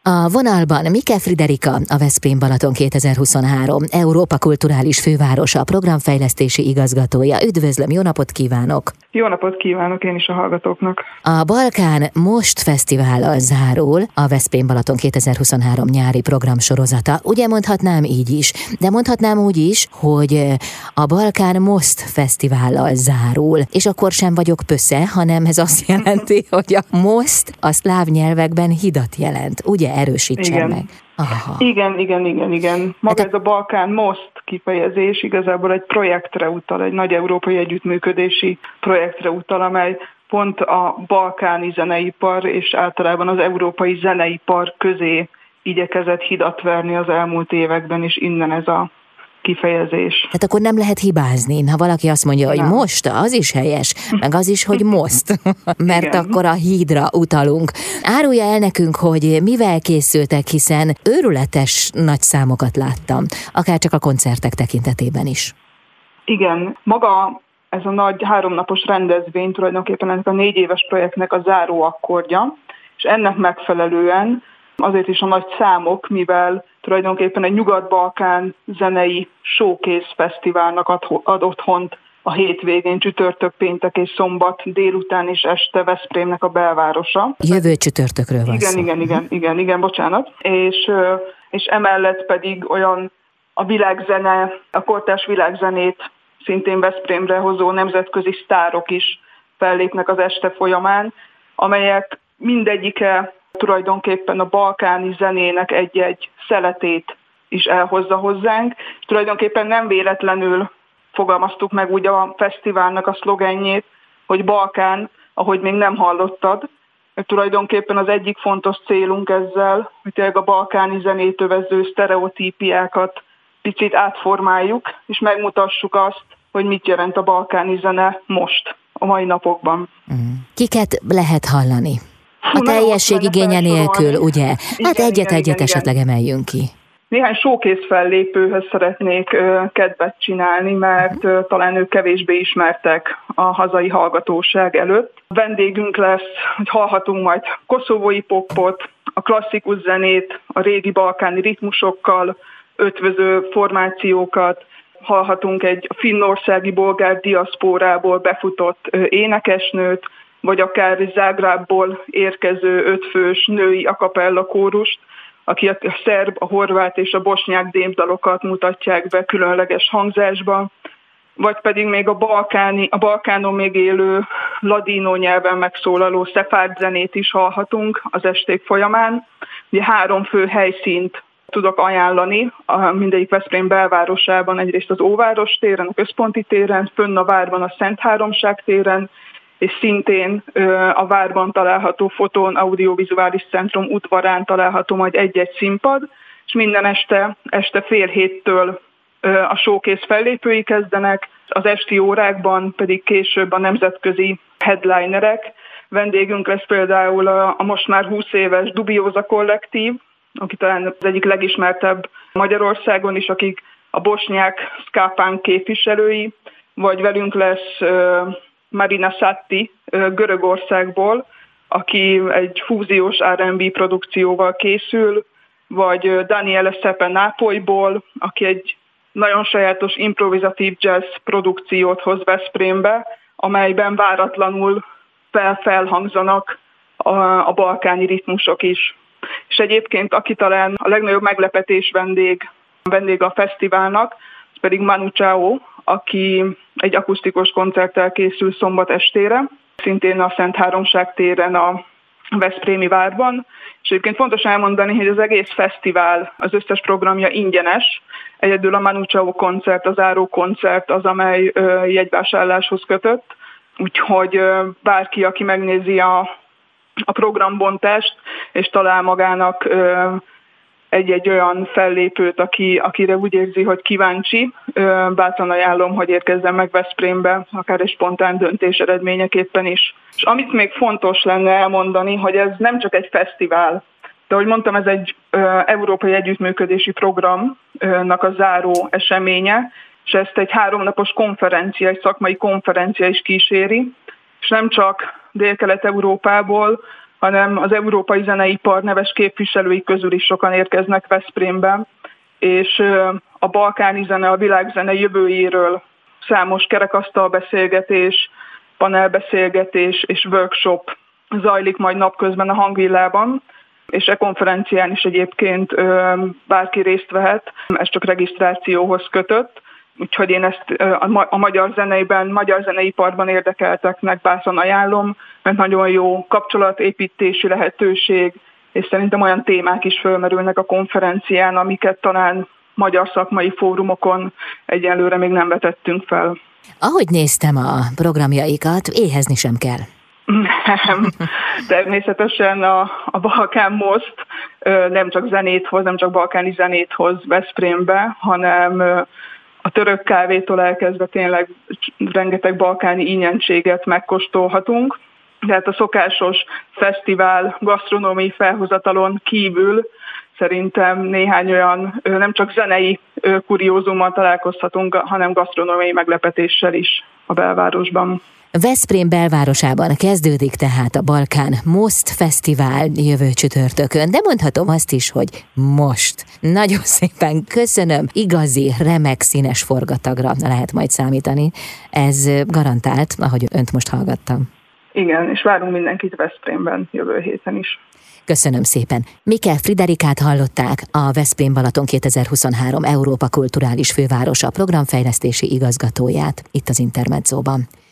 A vonalban Mike Friderika, a Veszprém Balaton 2023 Európa kulturális fővárosa, programfejlesztési igazgatója. Üdvözlöm, jó napot kívánok! Jó napot kívánok én is a hallgatóknak! A Balkán Most fesztivállal zárul a Veszprém Balaton 2023 nyári programsorozata. Ugye mondhatnám így is, de mondhatnám úgy is, hogy a Balkán Most fesztivállal zárul, és akkor sem vagyok pösze, hanem ez azt jelenti, hogy a most a szláv nyelvekben hidat jelent. Ugye, erősítsen meg. Aha. Igen. Maga ez a Balkán Most kifejezés igazából egy projektre utal, egy nagy európai együttműködési projektre utal, amely pont a balkáni zeneipar és általában az európai zeneipar közé igyekezett hidat verni az elmúlt években, és innen ez a kifejezés. Tehát akkor nem lehet hibázni. Ha valaki azt mondja, hogy most, az is helyes, meg az is, hogy most, mert igen. Akkor a hídra utalunk. Árulja el nekünk, hogy mivel készültek, hiszen őrületes nagy számokat láttam, akár csak a koncertek tekintetében is. Igen, maga ez a nagy 3 napos rendezvény tulajdonképpen ennek a 4 éves projektnek a záró akkordja, és ennek megfelelően azért is a nagy számok, mivel tulajdonképpen egy Nyugat-Balkán zenei showcase fesztiválnak ad otthont a hétvégén, csütörtök, péntek és szombat délután és este Veszprémnek a belvárosa. Jövő csütörtökről van szó. Igen, bocsánat. És emellett pedig olyan a világzene, a kortárs világzenét szintén Veszprémre hozó nemzetközi sztárok is fellépnek az este folyamán, amelyek mindegyike tulajdonképpen a balkáni zenének egy-egy szeletét is elhozza hozzánk. És tulajdonképpen nem véletlenül fogalmaztuk meg úgy a fesztiválnak a szlogenjét, hogy Balkán, ahogy még nem hallottad. Tulajdonképpen az egyik fontos célunk ezzel, hogy tényleg a balkáni zenét övező sztereotípiákat picit átformáljuk, és megmutassuk azt, hogy mit jelent a balkáni zene most, a mai napokban. Kiket lehet hallani? A teljesség igénye nélkül, ugye? Hát egyet esetleg emeljünk ki. Néhány showcase fellépőhöz szeretnék kedvet csinálni, mert talán ők kevésbé ismertek a hazai hallgatóság előtt. Vendégünk lesz, hogy hallhatunk majd koszovói popot, a klasszikus zenét, a régi balkáni ritmusokkal ötvöző formációkat, hallhatunk egy finnországi bolgár diaszpórából befutott énekesnőt, vagy akár Zágrábból érkező 5 fős női a cappella kórust, aki a szerb, a horvát és a bosnyák démdalokat mutatják be különleges hangzásban, vagy pedig még a Balkánon még élő ladino nyelven megszólaló szefárd zenét is hallhatunk az esték folyamán. Ugye 3 fő helyszínt tudok ajánlani, mindegyik Veszprém belvárosában, egyrészt az Óváros téren, a Központi téren, fönn a várban a Szent Háromság téren, és szintén a várban található Fotón Audiovizuális Centrum udvarán található majd egy-egy színpad, és minden este 6:30 a showcase fellépői kezdenek, az esti órákban pedig később a nemzetközi headlinerek. Vendégünk lesz például a most már 20 éves Dubioza kollektív, aki talán az egyik legismertebb Magyarországon is, akik a bosnyák ska punk képviselői, vagy velünk lesz Marina Satti Görögországból, aki egy fúziós R&B produkcióval készül, vagy Daniele Szepe Nápolyból, aki egy nagyon sajátos improvizatív jazz produkciót hoz Veszprémbe, amelyben váratlanul felhangzanak a balkáni ritmusok is. És egyébként, aki talán a legnagyobb meglepetés vendég a fesztiválnak, az pedig Manu Chao, aki egy akusztikus koncerttel készül szombat estére, szintén a Szent Háromság téren a Veszprémi várban. És egyébként fontos elmondani, hogy az egész fesztivál, az összes programja ingyenes. Egyedül a Manu Chao koncert, az záró koncert az, amely jegyvásárláshoz kötött. Úgyhogy bárki, aki megnézi a programbontást, és talál magának egy olyan fellépőt, akire úgy érzi, hogy kíváncsi, bátran ajánlom, hogy érkezzen meg Veszprémbe, akár egy spontán döntés eredményeképpen is. És amit még fontos lenne elmondani, hogy ez nem csak egy fesztivál, de ahogy mondtam, ez egy európai együttműködési programnak a záró eseménye, és ezt egy 3 napos konferencia, egy szakmai konferencia is kíséri, és nem csak Dél-Kelet-Európából, hanem az európai zeneipar neves képviselői közül is sokan érkeznek Veszprémbe, és a balkáni zene, a világzene jövőjéről számos kerekasztalbeszélgetés, panelbeszélgetés és workshop zajlik majd napközben a Hangvillában, és e konferencián is egyébként bárki részt vehet, ez csak regisztrációhoz kötött, úgyhogy én ezt a magyar zeneiben, magyar zeneiparban érdekelteknek bátran ajánlom, mert nagyon jó kapcsolatépítési lehetőség, és szerintem olyan témák is fölmerülnek a konferencián, amiket talán magyar szakmai fórumokon egyelőre még nem vetettünk fel. Ahogy néztem a programjaikat, éhezni sem kell. Nem, természetesen a Balkán Most nem csak zenét hoz, nem csak balkáni zenét hoz Veszprémbe, hanem a török kávétól elkezdve tényleg rengeteg balkáni ínyentséget megkóstolhatunk. Tehát a szokásos fesztivál gasztronómiai felhozatalon kívül szerintem néhány olyan nem csak zenei kuriózummal találkozhatunk, hanem gasztronómiai meglepetéssel is a belvárosban. Veszprém belvárosában kezdődik tehát a Balkán Most Fesztivál jövő csütörtökön, de mondhatom azt is, hogy most. Nagyon szépen köszönöm, igazi, remek színes forgatagra lehet majd számítani. Ez garantált, ahogy önt most hallgattam. Igen, és várunk mindenkit Veszprémben jövő héten is. Köszönöm szépen. Mikkel Friderikát hallották, a Veszprém Balaton 2023 Európa kulturális fővárosa programfejlesztési igazgatóját itt az Intermedzóban.